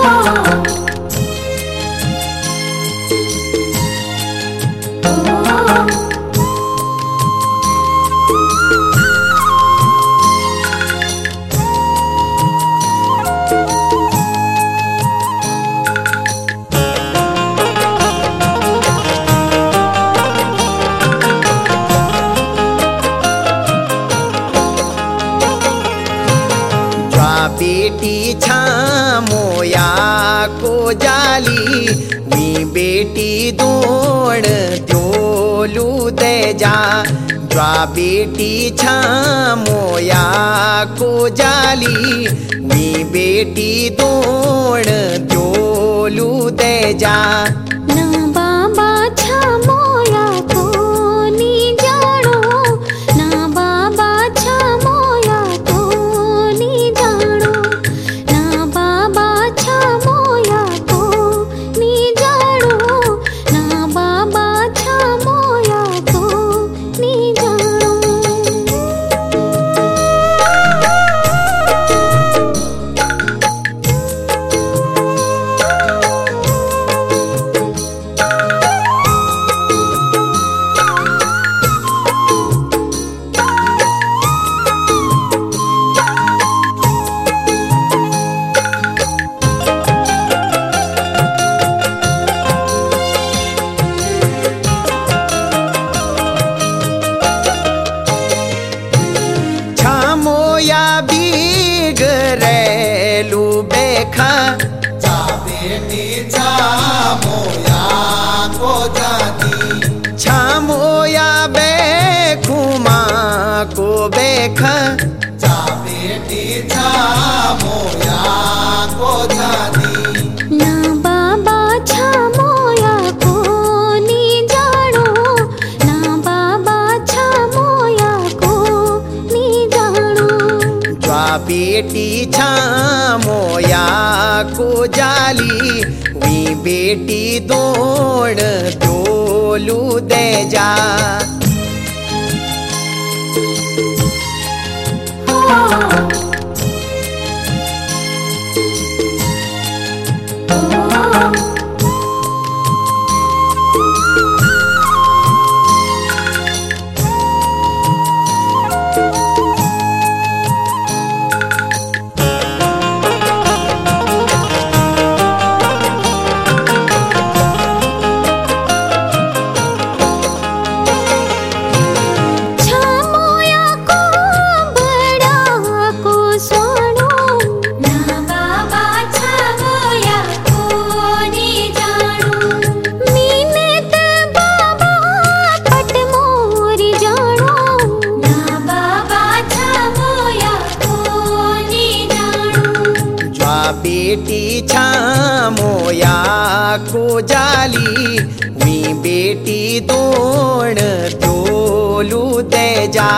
बेटी छामोया को जाली मी बेटी दौड़ त्योलू दे जा। ज्वा बेटी छामोया को जाली मी बेटी दौड़ त्योलू दे जा। घरेलू बेखा जा बेटी छामोया को जाती। छामोया बेखुमा को बेखा जा बेटी छामोया को जाती। बेटी छामोया को जाली वी बेटी दौड़ त्योलू दे जा। बेटी छामोया को जाली वी बेटी दौड़ त्योलू दे जा।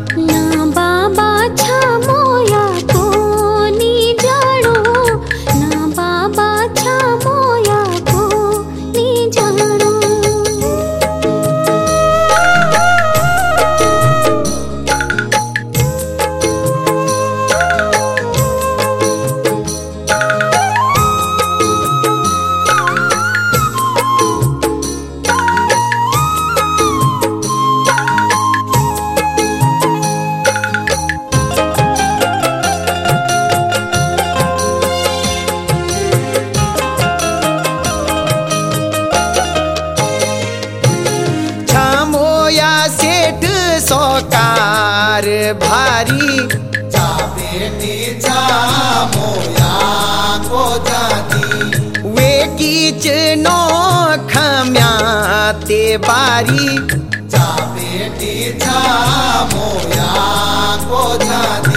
सौकार भारी जा बेटी छामोया को जाती। वे कीच नो खम्याते बारी जा बेटी छामोया को जाती।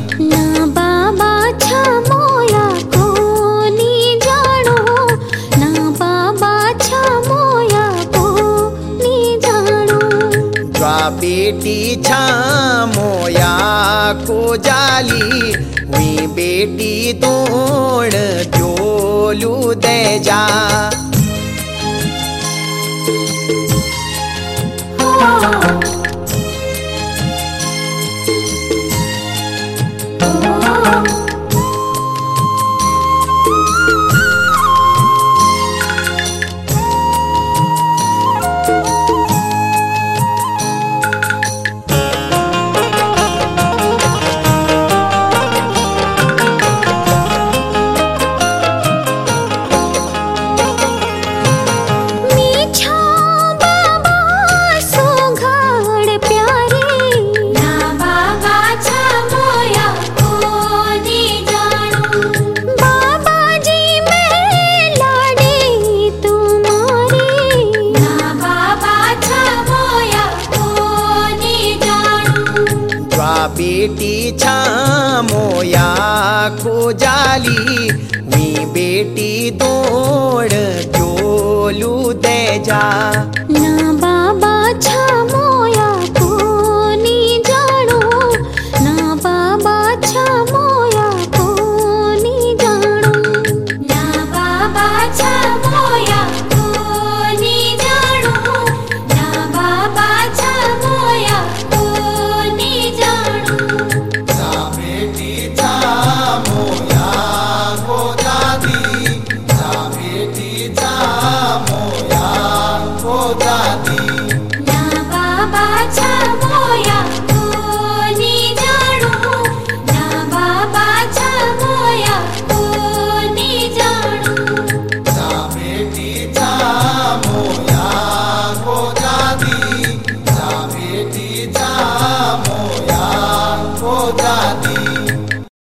बेटी छामोया को जाली वी बेटी दौड़ त्योलू दे जा। बेटी छा मोया को जाली वी बेटी दौड़ जोलू दे जा ना